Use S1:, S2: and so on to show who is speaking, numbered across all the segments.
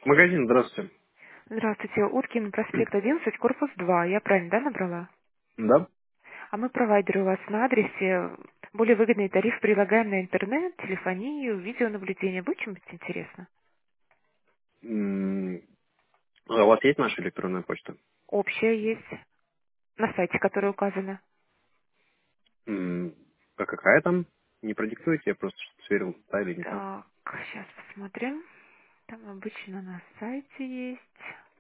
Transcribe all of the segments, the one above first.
S1: Магазин, здравствуйте.
S2: Здравствуйте. Уткин, проспект 11, корпус 2. Я правильно, да, набрала?
S1: Да?
S2: А мы провайдеры у вас на адресе. Более выгодный тариф предлагаем на интернет, телефонию, видеонаблюдение. Будет чем-нибудь интересно?
S1: М, А у вас есть наша электронная почта?
S2: Общая есть на сайте, которая указана.
S1: М, А какая там? Не продиктуете, я просто что-то сверил, да или не та.
S2: Так, сейчас посмотрим. Там обычно на сайте есть.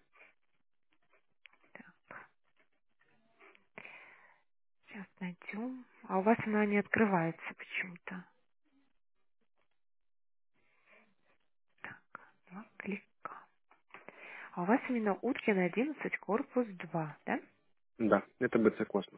S2: Так, сейчас найдем. А у вас она не открывается почему-то. Так, два клика. А у вас именно Уткин 11, корпус 2, да?
S1: Да, это БЦ Космос.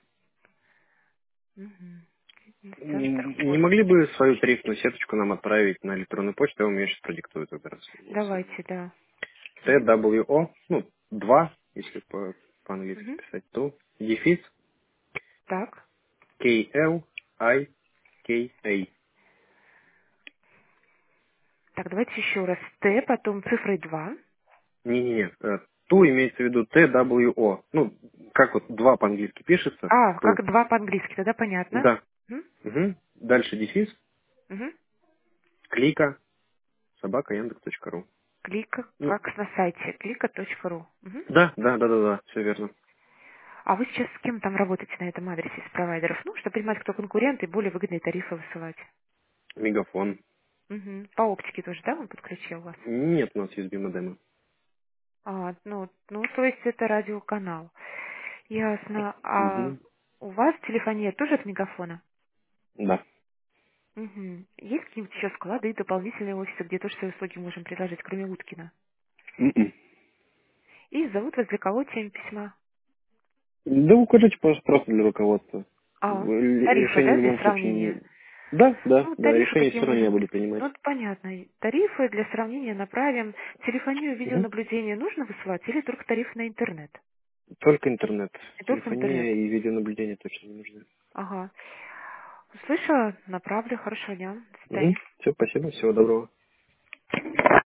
S2: Угу. Центр
S1: Не могли
S2: города.
S1: бы свою тарифную сеточку нам отправить на электронную почту? Я вам ее сейчас продиктую тогда раз.
S2: Давайте, да. Мгм.
S1: TWO, ну, 2, если по-английски
S2: Мгм.
S1: писать, то дефис
S2: Так.
S1: KLIKA.
S2: Так, давайте еще раз. Т, потом цифрой 2.
S1: Не-не-не, ту имеется в виду TWO. Ну, как вот 2 по-английски пишется,
S2: А,
S1: ту.
S2: как 2 по-английски, тогда понятно.
S1: Да.
S2: Мгм.
S1: Мгм. Дальше дефис,
S2: Мгм.
S1: клика, собака яндекс.ру.
S2: Клика,
S1: Ну,
S2: как на сайте, клика.ру. Мгм.
S1: да, все верно.
S2: А вы сейчас с кем там работаете на этом адресе из провайдеров? Ну, чтобы понимать, кто конкурент и более выгодные тарифы высылать.
S1: Мегафон.
S2: Мгм. По оптике тоже, да, он подключил вас?
S1: Нет у нас USB модема.
S2: А, ну, то есть это радиоканал. Ясно. А
S1: Мгм.
S2: у вас телефония тоже от мегафона?
S1: Да.
S2: Мгм. Есть какие-нибудь еще склады и дополнительные офисы, где тоже свои услуги можем предложить, кроме Уткина?
S1: Мгм.
S2: И зовут вас для кого тем письма?
S1: Да укажите, пожалуйста, просто для руководства.
S2: А, тарифы,
S1: Решение в
S2: да, для
S1: любом случае
S2: сравнения?
S1: не... Да,
S2: Ну,
S1: да,
S2: тарифы
S1: решение
S2: какие
S1: все равно я
S2: можем...
S1: буду принимать.
S2: Ну, это понятно. Тарифы для сравнения направим. Телефонию,
S1: Мгм.
S2: видеонаблюдение нужно высылать или только тариф на интернет?
S1: Только интернет.
S2: И только интернет.
S1: Телефония и видеонаблюдение точно не нужны.
S2: Ага. Услышала, направлю. Хорошего дня. До свидания.
S1: Все, спасибо, всего доброго.